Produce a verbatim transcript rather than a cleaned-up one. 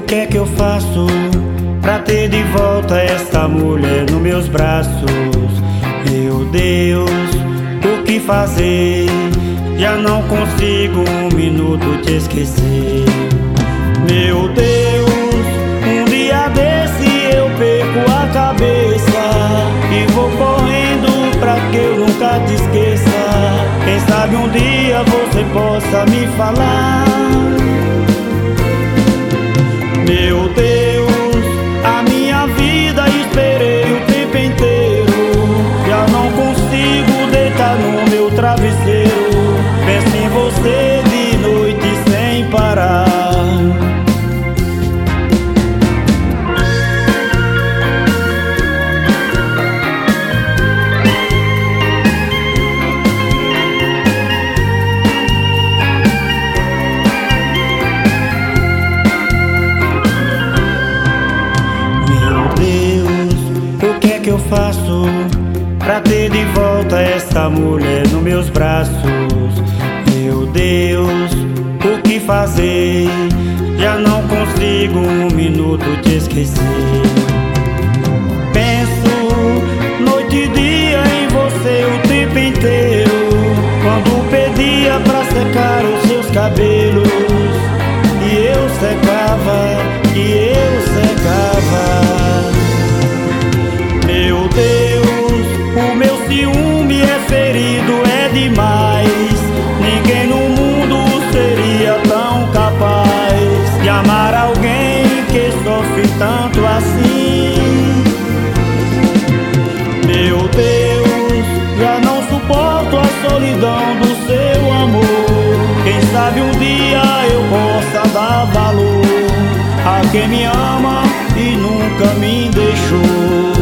que é que eu faço pra ter de volta esta mulher nos meus braços? Meu Deus, o que fazer? Já não consigo um minuto te esquecer. Meu Deus, um dia desse eu perco a cabeça e vou correndo pra que eu nunca te esqueça. Quem sabe um dia você possa me falar. Meu Deus, a minha vida esperei o tempo inteiro. Já não consigo deitar no meu travesseiro. Penso em você de noite sem parar. Eu faço pra ter de volta esta mulher nos meus braços? Meu Deus, o que fazer? Já não consigo um minuto te esquecer. Penso noite e dia em você o tempo inteiro. Quando pedia pra secar os seus cabelos e eu secava, e eu secava. Meu Deus, o meu ciúme é ferido, é demais. Ninguém no mundo seria tão capaz de amar alguém que sofre tanto assim. Meu Deus, já não suporto a solidão do seu amor. Quem sabe um dia eu possa dar valor a quem me ama e nunca me deixou.